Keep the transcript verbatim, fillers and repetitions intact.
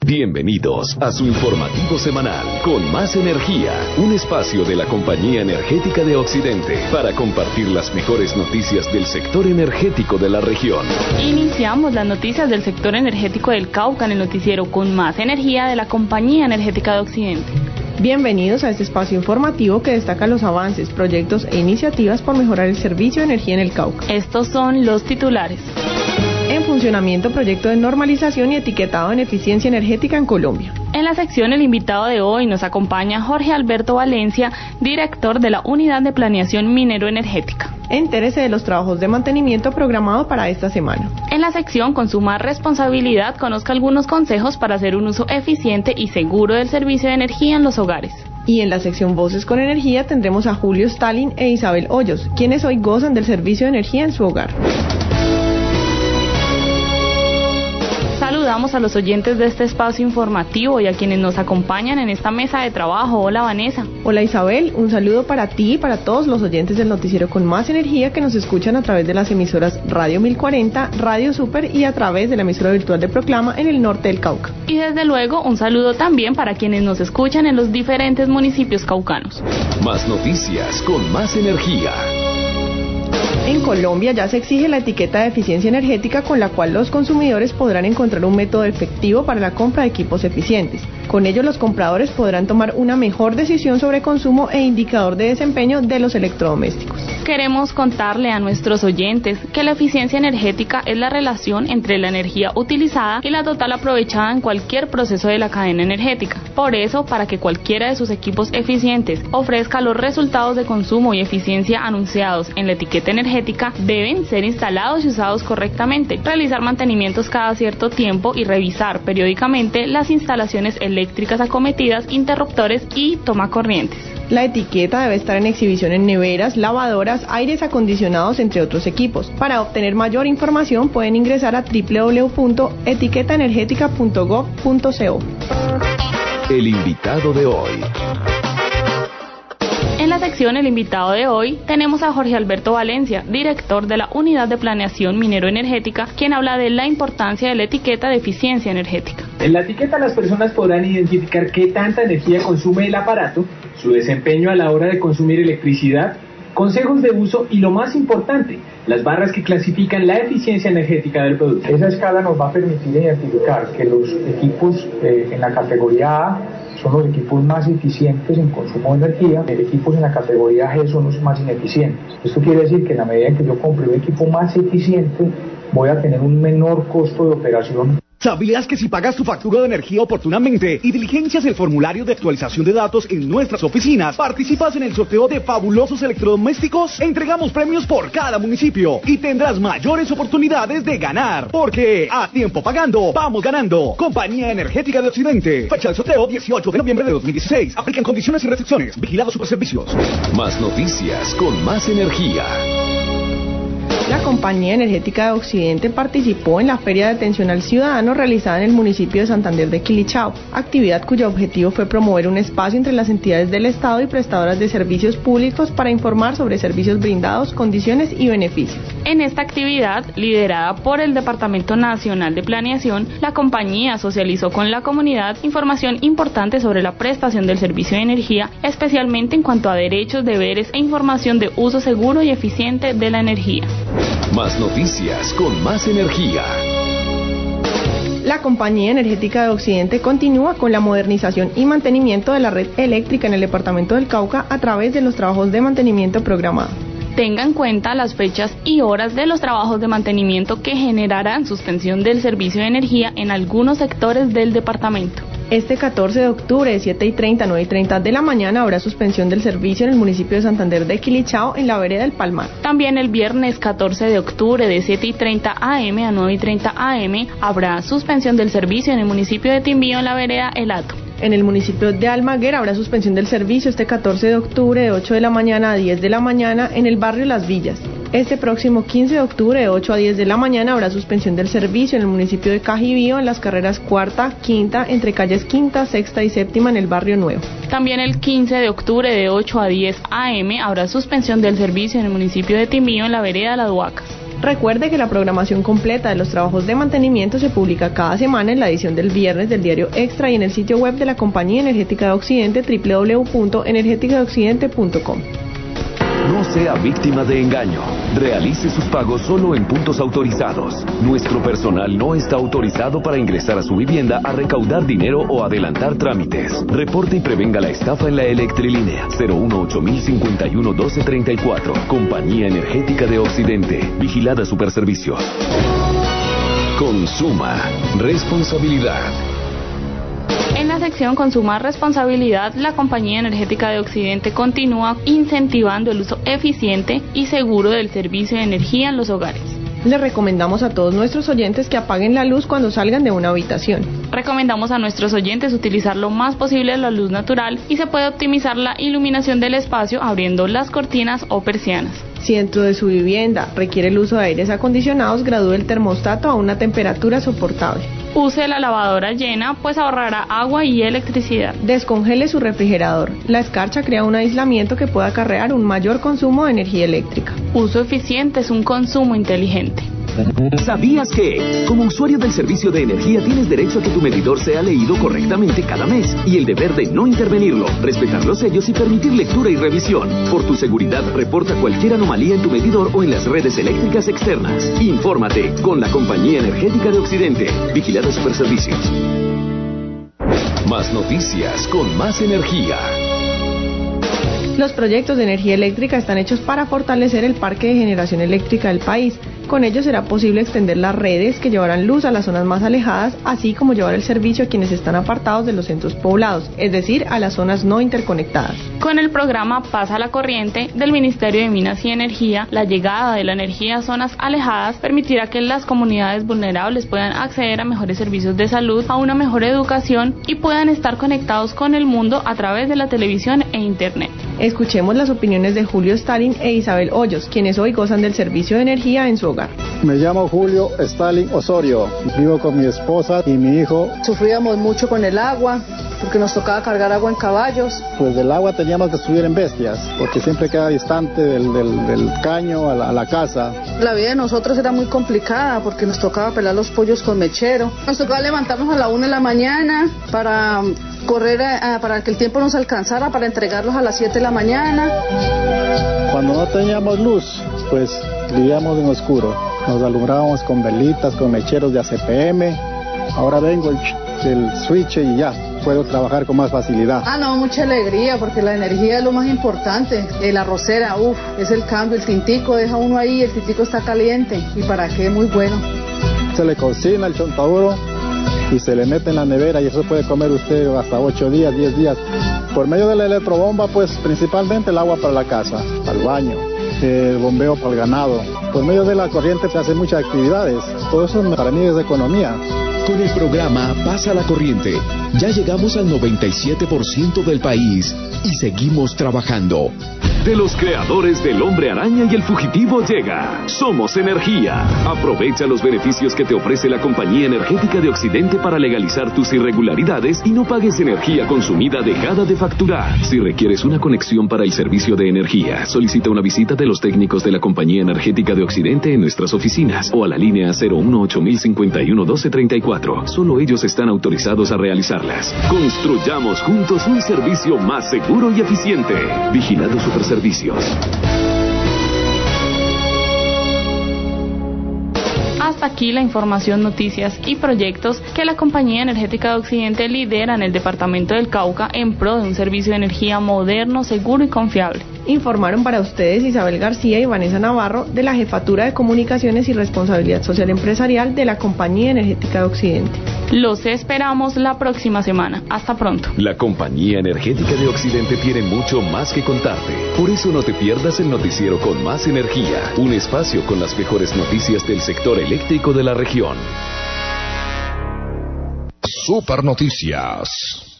Bienvenidos a su informativo semanal con Más Energía, un espacio de la Compañía Energética de Occidente para compartir las mejores noticias del sector energético de la región. Iniciamos las noticias del sector energético del Cauca en el noticiero con Más Energía de la Compañía Energética de Occidente. Bienvenidos a este espacio informativo que destaca los avances, proyectos e iniciativas por mejorar el servicio de energía en el Cauca. Estos son los titulares. En funcionamiento, proyecto de normalización y etiquetado en eficiencia energética en Colombia. En la sección El invitado de hoy nos acompaña Jorge Alberto Valencia, director de la Unidad de Planeación Minero-Energética. Entérese de los trabajos de mantenimiento programado para esta semana. En la sección Consuma Responsabilidad, conozca algunos consejos para hacer un uso eficiente y seguro del servicio de energía en los hogares. Y en la sección Voces con Energía tendremos a Julio Stalin e Isabel Hoyos, quienes hoy gozan del servicio de energía en su hogar. Saludamos a los oyentes de este espacio informativo y a quienes nos acompañan en esta mesa de trabajo. Hola, Vanessa. Hola, Isabel. Un saludo para ti y para todos los oyentes del noticiero con Más Energía que nos escuchan a través de las emisoras Radio mil cuarenta, Radio Super y a través de la emisora virtual de Proclama en el norte del Cauca. Y desde luego un saludo también para quienes nos escuchan en los diferentes municipios caucanos. Más noticias con Más Energía. En Colombia ya se exige la etiqueta de eficiencia energética con la cual los consumidores podrán encontrar un método efectivo para la compra de equipos eficientes. Con ello, los compradores podrán tomar una mejor decisión sobre consumo e indicador de desempeño de los electrodomésticos. Queremos contarle a nuestros oyentes que la eficiencia energética es la relación entre la energía utilizada y la total aprovechada en cualquier proceso de la cadena energética. Por eso, para que cualquiera de sus equipos eficientes ofrezca los resultados de consumo y eficiencia anunciados en la etiqueta energética, deben ser instalados y usados correctamente, realizar mantenimientos cada cierto tiempo y revisar periódicamente las instalaciones eléctricas acometidas, interruptores y tomacorrientes. La etiqueta debe estar en exhibición en neveras, lavadoras, aires acondicionados, entre otros equipos. Para obtener mayor información pueden ingresar a doble u doble u doble u punto etiqueta energética punto gov punto co. El invitado de hoy. En la sección El invitado de hoy tenemos a Jorge Alberto Valencia, director de la Unidad de Planeación Minero-Energética, quien habla de la importancia de la etiqueta de eficiencia energética. En la etiqueta las personas podrán identificar qué tanta energía consume el aparato, su desempeño a la hora de consumir electricidad, consejos de uso y lo más importante, las barras que clasifican la eficiencia energética del producto. Esa escala nos va a permitir identificar que los equipos eh, en la categoría A son los equipos más eficientes en consumo de energía, los equipos en la categoría G son los más ineficientes. Esto quiere decir que en la medida en que yo compre un equipo más eficiente, voy a tener un menor costo de operación. ¿Sabías que si pagas tu factura de energía oportunamente y diligencias el formulario de actualización de datos en nuestras oficinas, participas en el sorteo de fabulosos electrodomésticos? Entregamos premios por cada municipio y tendrás mayores oportunidades de ganar, porque a tiempo pagando, vamos ganando. Compañía Energética de Occidente. Fecha del sorteo dieciocho de noviembre de dos mil dieciséis. Aplican condiciones y restricciones. Vigilado Superservicios. Más noticias con Más Energía. La Compañía Energética de Occidente participó en la Feria de Atención al Ciudadano realizada en el municipio de Santander de Quilichao, actividad cuyo objetivo fue promover un espacio entre las entidades del Estado y prestadoras de servicios públicos para informar sobre servicios brindados, condiciones y beneficios. En esta actividad, liderada por el Departamento Nacional de Planeación, la compañía socializó con la comunidad información importante sobre la prestación del servicio de energía, especialmente en cuanto a derechos, deberes e información de uso seguro y eficiente de la energía. Más noticias con Más Energía. La Compañía Energética de Occidente continúa con la modernización y mantenimiento de la red eléctrica en el departamento del Cauca a través de los trabajos de mantenimiento programado. Tenga en cuenta las fechas y horas de los trabajos de mantenimiento que generarán suspensión del servicio de energía en algunos sectores del departamento. Este catorce de octubre de siete y treinta a nueve y treinta de la mañana habrá suspensión del servicio en el municipio de Santander de Quilichao en la vereda del Palmar. También el viernes catorce de octubre de siete y treinta a eme a nueve y treinta a eme habrá suspensión del servicio en el municipio de Timbío en la vereda El Hato. En el municipio de Almaguer habrá suspensión del servicio este catorce de octubre de ocho de la mañana a diez de la mañana en el barrio Las Villas. Este próximo quince de octubre de ocho a diez de la mañana habrá suspensión del servicio en el municipio de Cajibío en las carreras cuarta, quinta, entre calles quinta, sexta y séptima en el barrio Nuevo. También el quince de octubre de ocho a diez a eme habrá suspensión del servicio en el municipio de Timbío en la vereda Las Huacas. Recuerde que la programación completa de los trabajos de mantenimiento se publica cada semana en la edición del viernes del diario Extra y en el sitio web de la Compañía Energética de Occidente, doble u doble u doble u punto energética de occidente punto com. No sea víctima de engaño. Realice sus pagos solo en puntos autorizados. Nuestro personal no está autorizado para ingresar a su vivienda a recaudar dinero o adelantar trámites. Reporte y prevenga la estafa en la Electrilínea cero uno ocho mil cincuenta y uno doce treinta y cuatro. Compañía Energética de Occidente. Vigilada Superservicios. Consuma. Responsabilidad. En la sección Consuma Responsabilidad, la Compañía Energética de Occidente continúa incentivando el uso eficiente y seguro del servicio de energía en los hogares. Les recomendamos a todos nuestros oyentes que apaguen la luz cuando salgan de una habitación. Recomendamos a nuestros oyentes utilizar lo más posible la luz natural y se puede optimizar la iluminación del espacio abriendo las cortinas o persianas. Si dentro de su vivienda requiere el uso de aires acondicionados, gradúe el termostato a una temperatura soportable. Use la lavadora llena, pues ahorrará agua y electricidad. Descongele su refrigerador. La escarcha crea un aislamiento que puede acarrear un mayor consumo de energía eléctrica. Uso eficiente es un consumo inteligente. ¿Sabías que, como usuario del servicio de energía, tienes derecho a que tu medidor sea leído correctamente cada mes y el deber de no intervenirlo, respetar los sellos y permitir lectura y revisión? Por tu seguridad, reporta cualquier anomalía en tu medidor o en las redes eléctricas externas. Infórmate con la Compañía Energética de Occidente. Vigilada Superservicios. Más noticias con más energía. Los proyectos de energía eléctrica están hechos para fortalecer el parque de generación eléctrica del país. Con ello será posible extender las redes que llevarán luz a las zonas más alejadas, así como llevar el servicio a quienes están apartados de los centros poblados, es decir, a las zonas no interconectadas. Con el programa Pasa la Corriente del Ministerio de Minas y Energía, la llegada de la energía a zonas alejadas permitirá que las comunidades vulnerables puedan acceder a mejores servicios de salud, a una mejor educación y puedan estar conectados con el mundo a través de la televisión e internet. Escuchemos las opiniones de Julio Stalin e Isabel Hoyos, quienes hoy gozan del servicio de energía en su hogar. Me llamo Julio Stalin Osorio, vivo con mi esposa y mi hijo. Sufríamos mucho con el agua, porque nos tocaba cargar agua en caballos. Pues del agua teníamos que subir en bestias, porque siempre queda distante del, del, del caño a la, a la casa. La vida de nosotros era muy complicada, porque nos tocaba pelar los pollos con mechero. Nos tocaba levantarnos a la una de la mañana para correr, a, para que el tiempo nos alcanzara, para entregarlos a las siete de la mañana. Cuando no teníamos luz, pues vivíamos en oscuro. Nos alumbrábamos con velitas, con mecheros de A C P M. Ahora vengo el, el switch y ya puedo trabajar con más facilidad. Ah, no, mucha alegría, porque la energía es lo más importante. Eh, la arrocera, uff, es el cambio. El tintico, deja uno ahí, el tintico está caliente. ¿Y para qué? Muy bueno. Se le cocina el chontaduro y se le mete en la nevera y eso puede comer usted hasta ocho días, diez días. Por medio de la electrobomba, pues principalmente el agua para la casa, para el baño, el bombeo para el ganado. Por medio de la corriente se hacen muchas actividades. Todo eso para mí es economía. Con el programa Pasa la Corriente, ya llegamos al noventa y siete por ciento del país y seguimos trabajando. De los creadores del Hombre Araña y el Fugitivo llega Somos Energía. Aprovecha los beneficios que te ofrece la Compañía Energética de Occidente para legalizar tus irregularidades y no pagues energía consumida dejada de facturar. Si requieres una conexión para el servicio de energía, solicita una visita de los técnicos de la Compañía Energética de Occidente en nuestras oficinas o a la línea cero uno ocho mil cincuenta y uno doce treinta y cuatro. Solo ellos están autorizados a realizarlas. Construyamos juntos un servicio más seguro y eficiente. Vigilado Superservicios. Hasta aquí la información, noticias y proyectos que la Compañía Energética de Occidente lidera en el departamento del Cauca en pro de un servicio de energía moderno, seguro y confiable. Informaron para ustedes Isabel García y Vanessa Navarro de la Jefatura de Comunicaciones y Responsabilidad Social Empresarial de la Compañía Energética de Occidente. Los esperamos la próxima semana. Hasta pronto. La Compañía Energética de Occidente tiene mucho más que contarte. Por eso no te pierdas el noticiero con más energía, un espacio con las mejores noticias del sector eléctrico de la región. Super Noticias.